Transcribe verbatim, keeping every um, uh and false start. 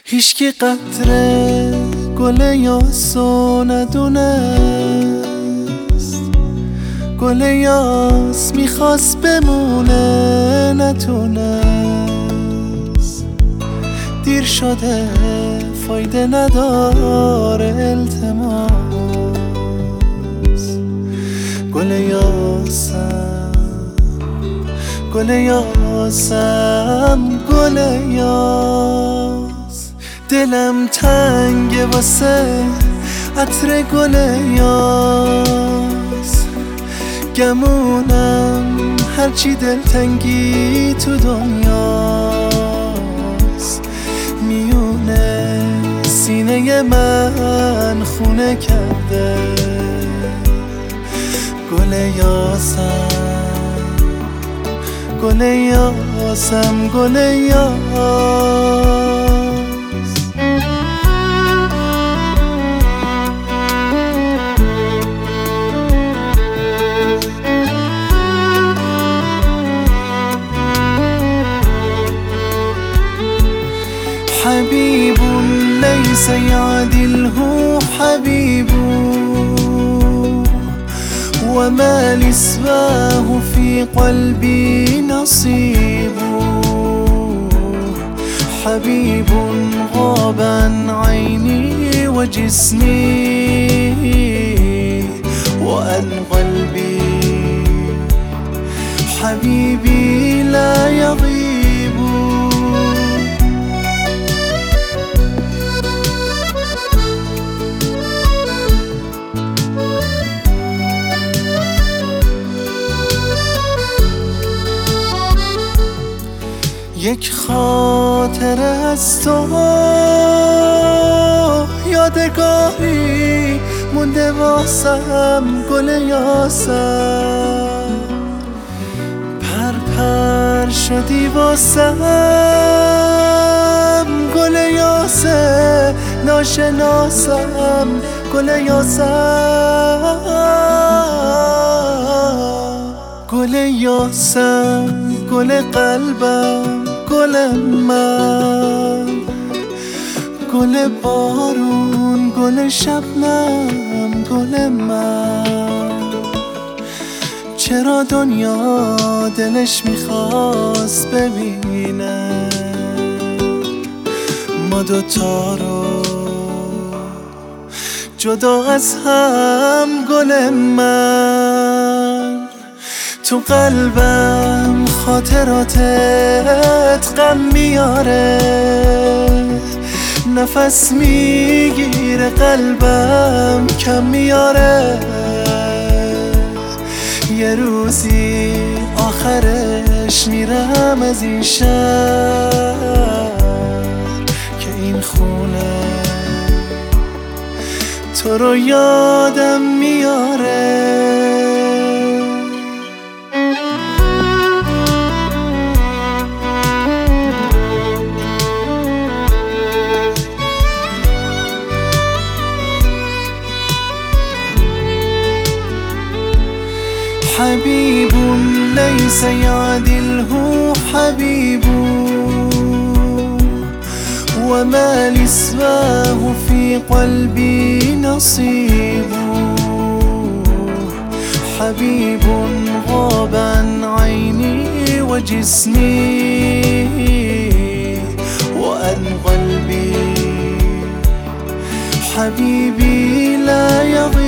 هیشکی قطره گل یاسو ندونست، گل یاس میخواست بمونه نتونست. دیر شده فایده نداره التماس، گل یاسم گل یاسم گل یاس. دلم تنگه واسه عطر گل یاس، گمونم هرچی دلتنگی تو دنیاست. میونه سینه من خونه کرده گل یاسم گل یاسم گل یاس. حبيب ليس يعدله حبيب، وما لسواه في قلبي نصيب. حبيب غاب عن عيني وجسمي وعن قلبي، حبيبي لا يغيب. یک خاطره از تو یادگاری مونده واسم گل یاسم. پر پر شدی واسم گل یاسه ناشناسم گل یاسم. گل یاسم گل قلبم گل من، گل بارون گل شبنم گل من. چرا دنیا دلش میخواست ببینه ما دوتا رو جدا از هم گل من. تو قلبم خاطراتت غم میاره، نفس میگیره قلبم کم میاره. یه روزی آخرش میرم از این شهر که این خونه تو رو یادم میاره. حبيب ليس يعدله حبيب، وما لسواه في قلبي نصيب. حبيب غاب عن عيني وجسمي وعن قلبي، حبيبي لا يغيب.